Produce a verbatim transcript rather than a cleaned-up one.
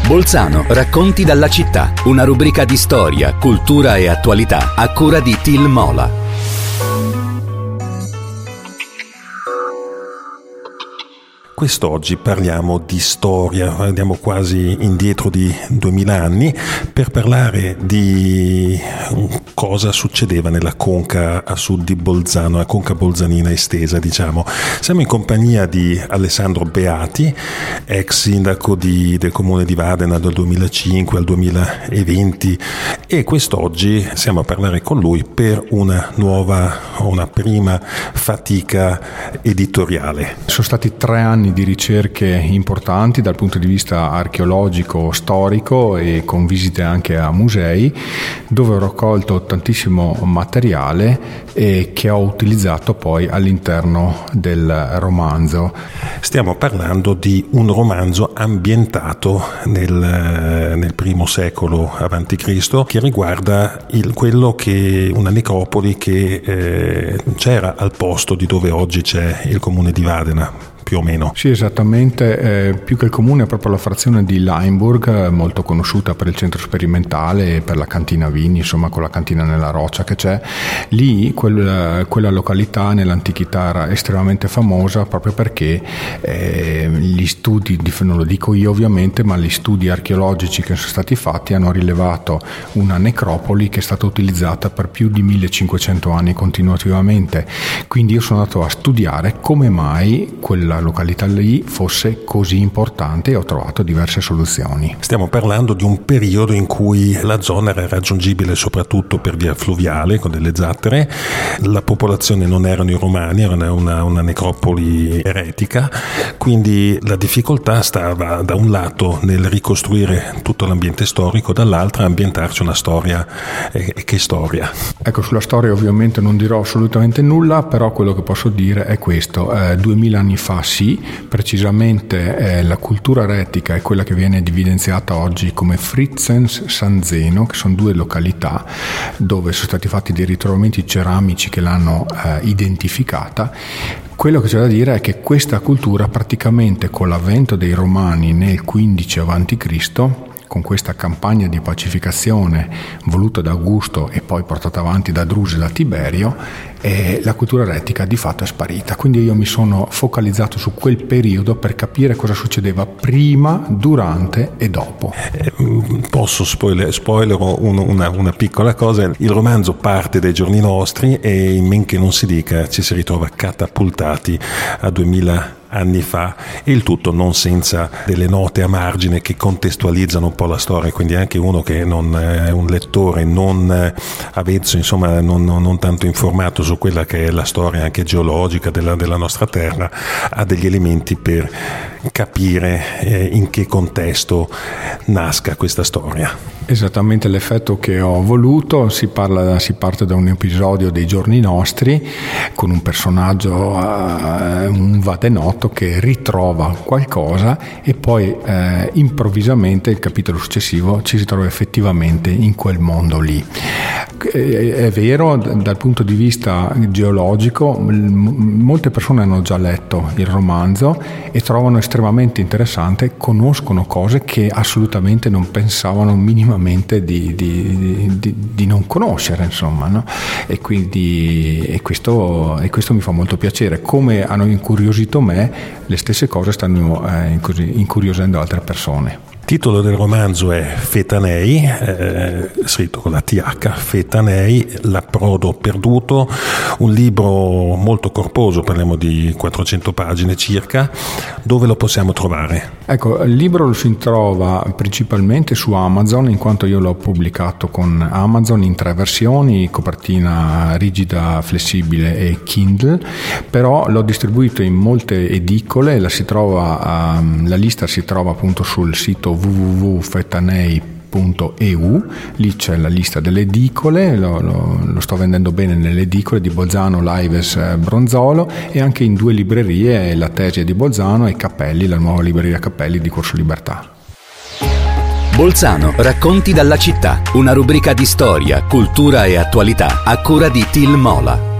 Bolzano, racconti dalla città, una rubrica di storia, cultura e attualità a cura di Til Mola. Quest'oggi parliamo di storia, andiamo quasi indietro di duemila anni per parlare di cosa succedeva nella conca a sud di Bolzano, la conca bolzanina estesa, diciamo. Siamo in compagnia di Alessandro Beati, ex sindaco di, del comune di Vadena dal duemilacinque al duemilaventi, e quest'oggi siamo a parlare con lui per una nuova, una prima fatica editoriale. Sono stati tre anni di ricerche importanti dal punto di vista archeologico, storico e con visite anche a musei, dove ho raccolto tantissimo materiale e che ho utilizzato poi all'interno del romanzo. Stiamo parlando di un romanzo ambientato nel, nel primo secolo avanti Cristo, che riguarda il, quello che una necropoli che eh, c'era al posto di dove oggi c'è il comune di Vadena. Più o meno. Sì, esattamente, eh, più che il comune è proprio la frazione di Limburg, molto conosciuta per il centro sperimentale e per la cantina Vini, insomma con la cantina nella roccia che c'è. Lì quel, quella località nell'antichità era estremamente famosa proprio perché eh, gli studi, non lo dico io ovviamente, ma gli studi archeologici che sono stati fatti hanno rilevato una necropoli che è stata utilizzata per più di millecinquecento anni continuativamente. Quindi io sono andato a studiare come mai quella la località lì fosse così importante e ho trovato diverse soluzioni. Stiamo parlando di un periodo in cui la zona era raggiungibile soprattutto per via fluviale con delle zattere, la popolazione non erano i romani, era una, una necropoli eretica, quindi la difficoltà stava da un lato nel ricostruire tutto l'ambiente storico, dall'altro ambientarci una storia. E eh, che storia? Ecco, sulla storia ovviamente non dirò assolutamente nulla, però quello che posso dire è questo: eh, duemila anni fa sì, precisamente eh, la cultura eretica è quella che viene evidenziata oggi come Fritzens San Zeno, che sono due località dove sono stati fatti dei ritrovamenti ceramici che l'hanno eh, identificata. Quello che c'è da dire è che questa cultura praticamente con l'avvento dei Romani nel quindici avanti Cristo, con questa campagna di pacificazione voluta da Augusto e poi portata avanti da Drusio e da Tiberio, eh, la cultura eretica di fatto è sparita. Quindi io mi sono focalizzato su quel periodo per capire cosa succedeva prima, durante e dopo. Eh, posso spoiler, spoilerò un, una, una piccola cosa: il romanzo parte dai giorni nostri e in men che non si dica ci si ritrova catapultati a duemila anni fa, e il tutto non senza delle note a margine che contestualizzano un po' la storia, quindi anche uno che non è un lettore non avvezzo, insomma non, non, non tanto informato su quella che è la storia anche geologica della, della nostra terra, ha degli elementi per capire eh, in che contesto nasca questa storia. Esattamente l'effetto che ho voluto. Si parla, si parte da un episodio dei giorni nostri con un personaggio, uh, un vadenotto che ritrova qualcosa e poi uh, improvvisamente il capitolo successivo ci si trova effettivamente in quel mondo lì. È vero, dal punto di vista geologico molte persone hanno già letto il romanzo e trovano estremamente interessante, conoscono cose che assolutamente non pensavano minimamente di, di, di, di non conoscere, insomma, no? E quindi e questo, e questo mi fa molto piacere. Come hanno incuriosito me, le stesse cose stanno eh, incuriosendo altre persone. Il titolo del romanzo è Fetanei, eh, scritto con la T H, Fetanei, l'approdo perduto, un libro molto corposo, parliamo di quattrocento pagine circa. Dove lo possiamo trovare? Ecco, il libro lo si trova principalmente su Amazon, in quanto io l'ho pubblicato con Amazon in tre versioni, copertina rigida, flessibile e Kindle, però l'ho distribuito in molte edicole, la, si trova, um, la lista si trova appunto sul sito w w w punto fetanei punto e u, lì c'è la lista delle edicole, lo, lo, lo sto vendendo bene nelle edicole di Bolzano, Lives, Bronzolo, e anche in due librerie, la Tesia di Bolzano e Cappelli, la nuova libreria Cappelli di Corso Libertà. Bolzano, racconti dalla città, una rubrica di storia, cultura e attualità a cura di Til Mola.